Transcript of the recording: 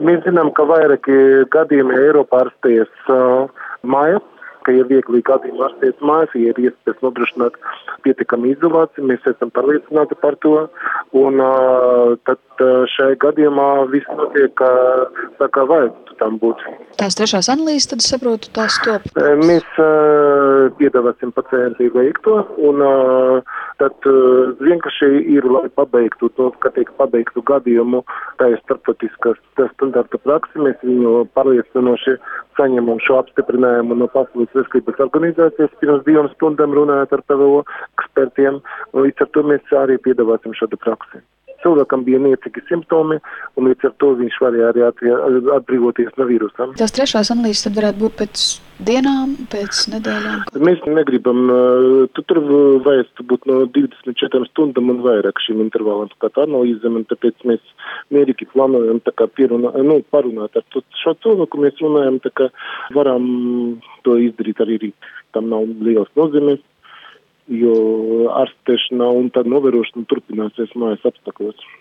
Mēs zinām, ka vairāki gadījumi Eiropā ārstējas mājās, ka ir viegli gadījumi ārstējas mājās, ja ir iespējas nodrošināt pietiekami izolāciju, mēs esam pārliecināti par to, un tad šajā gadījumā viss notiek tā kā vajadzētu tam būt. Tās trešās analīzes, tad saprotu, tās top. Mēs piedāvāsim pacientu veikt to, un tad vienkārši ir, lai pabeigtu to, ka tiek pabeigtu gadījumu, tā ir starptautiskas standarta praksi, mēs viņu pārliecinoši saņemam šo apstiprinājumu no Pasaules veselības organizācijas pirms 2 stundām runājot ar PVO ekspertiem, un līdz ar to mēs arī piedāvāsim šādu praksi. Cilvēkam bija niecīgi simptomi, un līdz ar to viņš varēja arī atbrīvoties no vīrusam. Tās trešās analīzes tad varētu būt pēc dienām, pēc nedēļām? Mēs negribam, tur vajadzētu būt no 24 stundām un vairāk šim intervālam skatu analīzēm, un tāpēc mēs mērīgi plānojam tā kā parunāt ar šo cilvēku, mēs runājam, tā kā varam to izdarīt arī rīt. Tam nav liels nozīmes, jo ārstēšana un tad novērošana turpināsies mājas apstākļos.